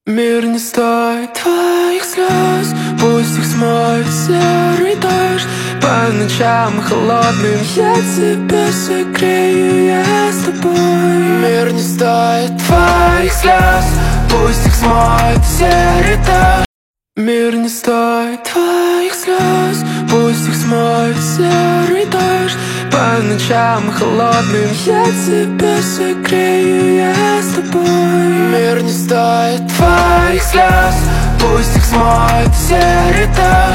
Мир не стоит твоих слез, пусть их смоет серый дождь. По ночам холодным я тебя согрею, я с тобой. Мир не стоит твоих слез, пусть их смоет серый дождь. Мир не стоит твоих слез, пусть их смоет серый дождь. По ночам холодным я тебя согрею, я с тобой. Мир не стоит твоих слез, пусть их смоет серый дождь.